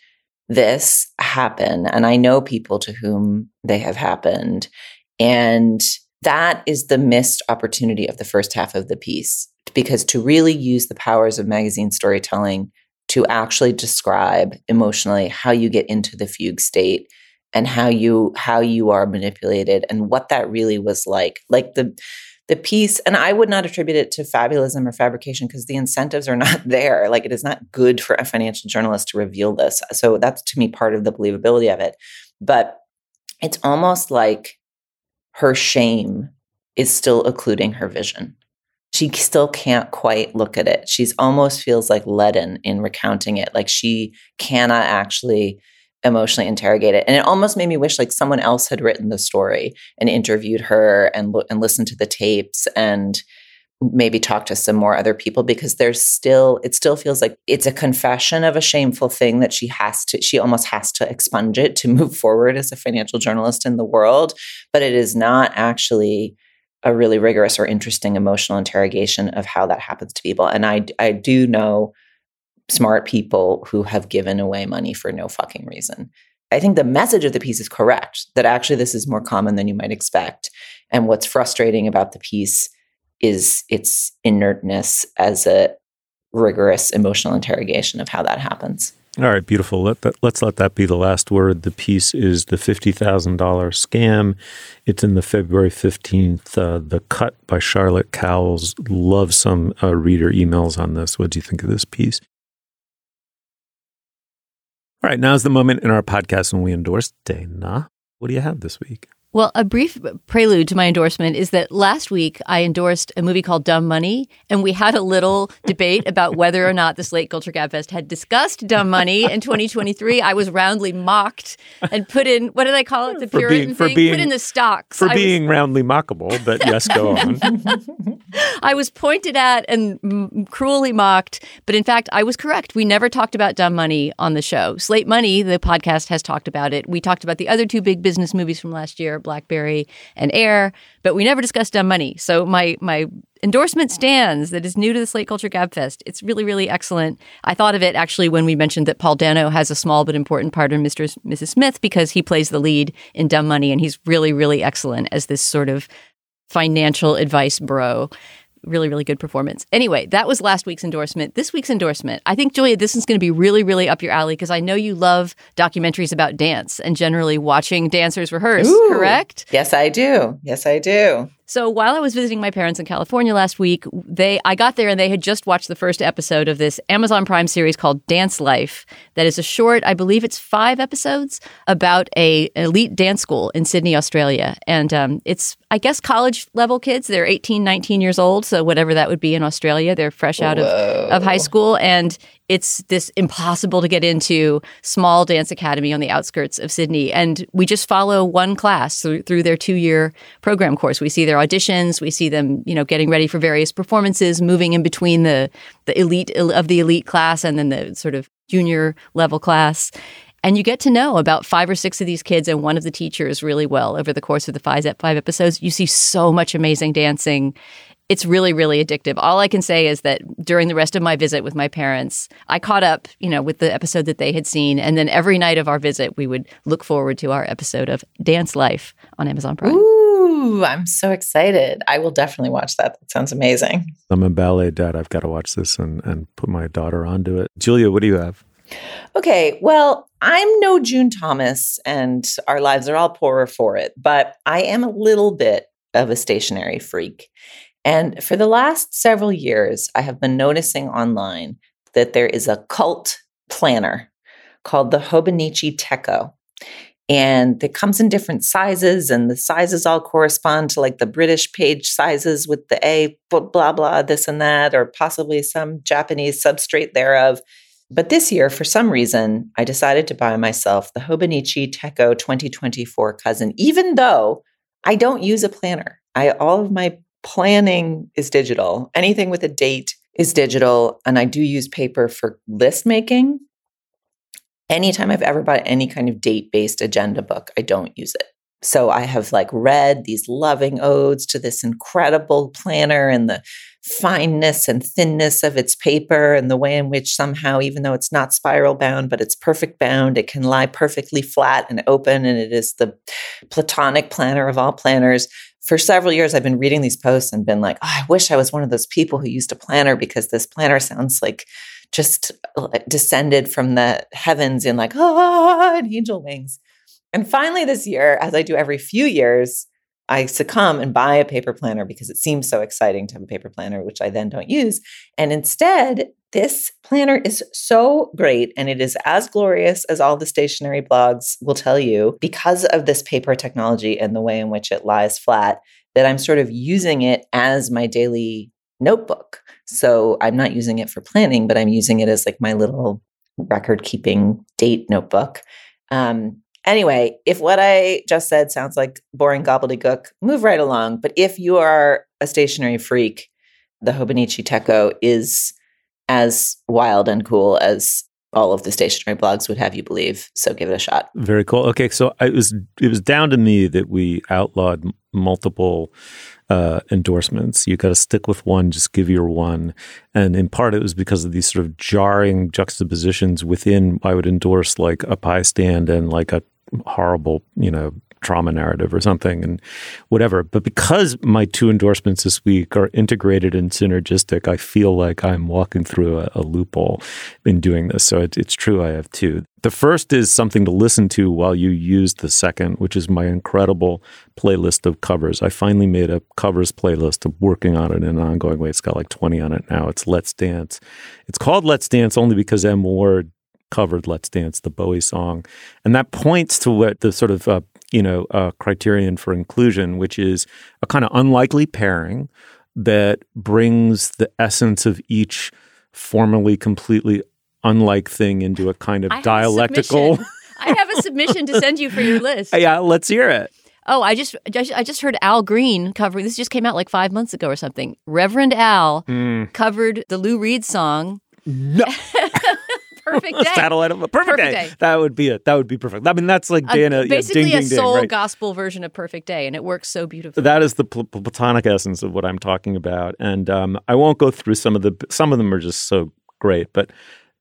this happen, and I know people to whom they have happened. And that is the missed opportunity of the first half of the piece, because to really use the powers of magazine storytelling to actually describe emotionally how you get into the fugue state and how you are manipulated and what that really was like the piece. And I would not attribute it to fabulism or fabrication because the incentives are not there. Like, it is not good for a financial journalist to reveal this. So that's, to me, part of the believability of it. But it's almost like her shame is still occluding her vision. She still can't quite look at it. She's almost feels like leaden in recounting it. Like, she cannot actually emotionally interrogate it. And it almost made me wish like someone else had written the story and interviewed her and listened to the tapes and maybe talked to some more other people, because it still feels like it's a confession of a shameful thing that she almost has to expunge it to move forward as a financial journalist in the world. But it is not actually a really rigorous or interesting emotional interrogation of how that happens to people. And I do know smart people who have given away money for no fucking reason. I think the message of the piece is correct, that actually this is more common than you might expect. And what's frustrating about the piece is its inertness as a rigorous emotional interrogation of how that happens. All right, beautiful. Let's let that be the last word. The piece is The $50,000 Scam. It's in the February 15th, The Cut by Charlotte Cowles. Love some reader emails on this. What do you think of this piece? All right, now's the moment in our podcast when we endorse Dana. What do you have this week? Well, a brief prelude to my endorsement is that last week I endorsed a movie called Dumb Money, and we had a little debate about whether or not the Slate Culture Gabfest had discussed Dumb Money in 2023. I was roundly mocked and put in, what did I call it? The Puritan thing? Put in the stocks. For being roundly mockable, but yes, go on. I was pointed at and cruelly mocked, but in fact, I was correct. We never talked about Dumb Money on the show. Slate Money, the podcast, has talked about it. We talked about the other two big business movies from last year, BlackBerry and Air, but we never discussed Dumb Money. So my endorsement stands. That is new to the Slate Culture Gabfest. It's really, really excellent. I thought of it actually when we mentioned that Paul Dano has a small but important part in Mrs. Smith, because he plays the lead in Dumb Money, and he's really, really excellent as this sort of financial advice bro. Really, really good performance. Anyway, that was last week's endorsement. This week's endorsement, I think, Julia, this is going to be really, really up your alley, because I know you love documentaries about dance and generally watching dancers rehearse, correct? Yes, I do. Yes, I do. So while I was visiting my parents in California last week, I got there and they had just watched the first episode of this Amazon Prime series called Dance Life. That is a short, I believe it's 5 episodes, about an elite dance school in Sydney, Australia. And it's, I guess, college level kids. They're 18, 19 years old. So whatever that would be in Australia, they're fresh out of high school. And it's this impossible to get into small dance academy on the outskirts of Sydney. And we just follow one class through their 2-year program course. We see their auditions. We see them, getting ready for various performances, moving in between the elite of the elite class and then the sort of junior level class. And you get to know about 5 or 6 of these kids and one of the teachers really well over the course of the 5 episodes. You see so much amazing dancing. It's really, really addictive. All I can say is that during the rest of my visit with my parents, I caught up, with the episode that they had seen. And then every night of our visit, we would look forward to our episode of Dance Life on Amazon Prime. Ooh, I'm so excited. I will definitely watch that. That sounds amazing. I'm a ballet dad. I've got to watch this and put my daughter onto it. Julia, what do you have? Okay, well, I'm no June Thomas, and our lives are all poorer for it. But I am a little bit of a stationery freak. And for the last several years, I have been noticing online that there is a cult planner called the Hobonichi Techo. And it comes in different sizes, and the sizes all correspond to like the British page sizes with the A, blah, blah, this and that, or possibly some Japanese substrate thereof. But this year, for some reason, I decided to buy myself the Hobonichi Techo 2024 Cousin, even though I don't use a planner. All of my planning is digital. Anything with a date is digital. And I do use paper for list making. Anytime I've ever bought any kind of date-based agenda book, I don't use it. So I have read these loving odes to this incredible planner and the fineness and thinness of its paper and the way in which somehow, even though it's not spiral bound, but it's perfect bound, it can lie perfectly flat and open. And it is the platonic planner of all planners. For several years, I've been reading these posts and been like, oh, I wish I was one of those people who used a planner, because this planner sounds like just descended from the heavens in like, and angel wings. And finally this year, as I do every few years, I succumb and buy a paper planner because it seems so exciting to have a paper planner, which I then don't use. And instead, this planner is so great, and it is as glorious as all the stationery blogs will tell you, because of this paper technology and the way in which it lies flat, that I'm sort of using it as my daily notebook. So I'm not using it for planning, but I'm using it as like my little record-keeping date notebook. Anyway, if what I just said sounds like boring gobbledygook, move right along. But if you are a stationery freak, the Hobonichi Techo is as wild and cool as all of the stationery blogs would have you believe. So give it a shot. Very cool. Okay, so it was down to me that we outlawed multiple endorsements. You got to stick with one, just give your one. And in part, it was because of these sort of jarring juxtapositions within, I would endorse like a pie stand and like a horrible, trauma narrative or something and whatever. But because my two endorsements this week are integrated and synergistic, I feel like I'm walking through a loophole in doing this. So it's true, I have two. The first is something to listen to while you use the second, which is my incredible playlist of covers. I finally made a covers playlist. I'm working on it in an ongoing way. It's got like 20 on it now. It's Let's Dance. It's called Let's Dance only because M. Ward covered Let's Dance, the Bowie song. And that points to what the sort of criterion for inclusion, which is a kind of unlikely pairing that brings the essence of each formerly completely unlike thing into a kind of dialectical. I have a submission to send you for your list. Yeah, let's hear it. Oh, I just heard Al Green cover. This just came out like 5 months ago or something. Reverend Al covered the Lou Reed song. No. Perfect Day. Satellite of a perfect day. That would be it. That would be perfect. I mean, that's like Dana. Basically ding, a soul right? gospel version of Perfect Day, and it works so beautifully. That is the platonic essence of what I'm talking about. And I won't go through some of them are just so great. But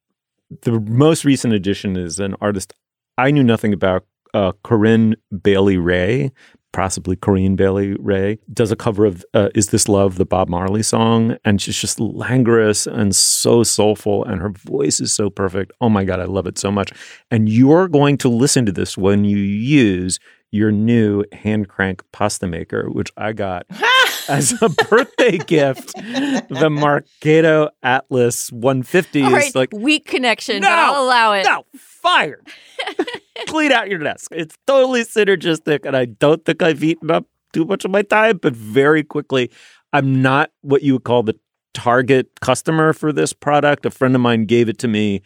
the most recent addition is an artist I knew nothing about, Corinne Bailey Rae. Possibly Corinne Bailey Rae does a cover of Is This Love, the Bob Marley song. And she's just languorous and so soulful. And her voice is so perfect. Oh my God, I love it so much. And you're going to listen to this when you use your new hand crank pasta maker, which I got as a birthday gift. The Marketo Atlas 150 All right, is like weak connection, but I'll allow it. No, fired. Clean out your desk. It's totally synergistic, and I don't think I've eaten up too much of my time, but very quickly, I'm not what you would call the target customer for this product. A friend of mine gave it to me.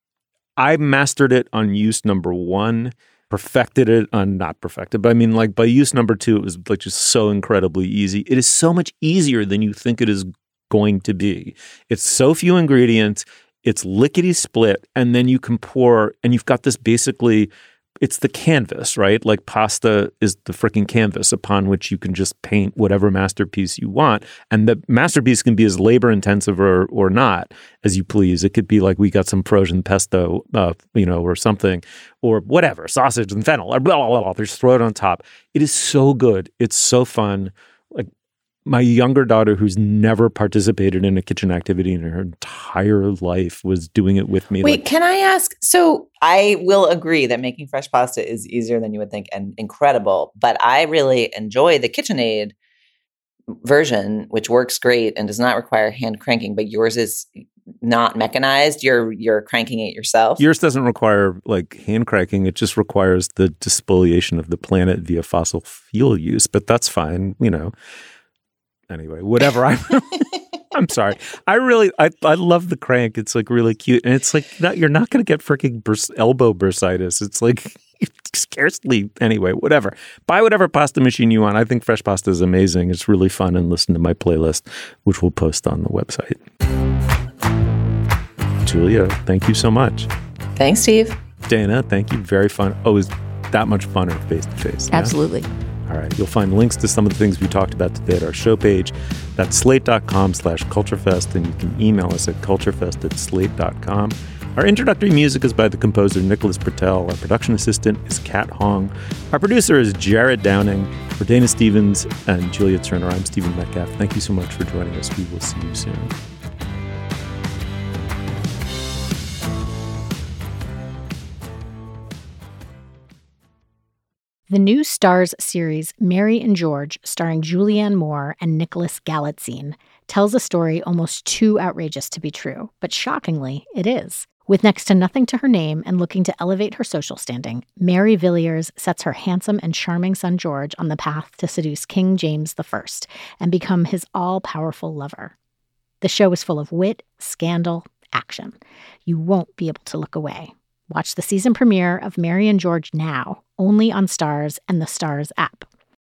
I mastered it on use number 1, perfected it on not perfected, but I mean like by use number 2, it was like just so incredibly easy. It is so much easier than you think it is going to be. It's so few ingredients. It's lickety split, and then you can pour, and you've got this basically, it's the canvas, right? Like pasta is the freaking canvas upon which you can just paint whatever masterpiece you want. And the masterpiece can be as labor intensive or not as you please. It could be like we got some frozen pesto, or something, or whatever, sausage and fennel, or blah, blah, blah. Just throw it on top. It is so good. It's so fun. Like, my younger daughter, who's never participated in a kitchen activity in her entire life, was doing it with me. Wait, can I ask? So I will agree that making fresh pasta is easier than you would think and incredible, but I really enjoy the KitchenAid version, which works great and does not require hand cranking, but yours is not mechanized. You're cranking it yourself. Yours doesn't require like hand cranking. It just requires the despoliation of the planet via fossil fuel use, but that's fine, Anyway, whatever. I'm sorry. I love the crank. It's like really cute. And it's like, you're not going to get freaking elbow bursitis. It's like scarcely, anyway, whatever. Buy whatever pasta machine you want. I think fresh pasta is amazing. It's really fun. And listen to my playlist, which we'll post on the website. Julia, thank you so much. Thanks, Steve. Dana, thank you. Very fun. Always that much funner face to face. Absolutely. All right, you'll find links to some of the things we talked about today at our show page. That's slate.com/culturefest, and you can email us at culturefest@slate.com. Our introductory music is by the composer Nicholas Bertel. Our production assistant is Kat Hong. Our producer is Jared Downing. For Dana Stevens and Julia Turner, I'm Stephen Metcalf. Thank you so much for joining us. We will see you soon. The new Starz series Mary and George, starring Julianne Moore and Nicholas Galitzine, tells a story almost too outrageous to be true, but shockingly, it is. With next to nothing to her name and looking to elevate her social standing, Mary Villiers sets her handsome and charming son George on the path to seduce King James I and become his all-powerful lover. The show is full of wit, scandal, action. You won't be able to look away. Watch the season premiere of Mary and George now, only on Starz and the Starz app.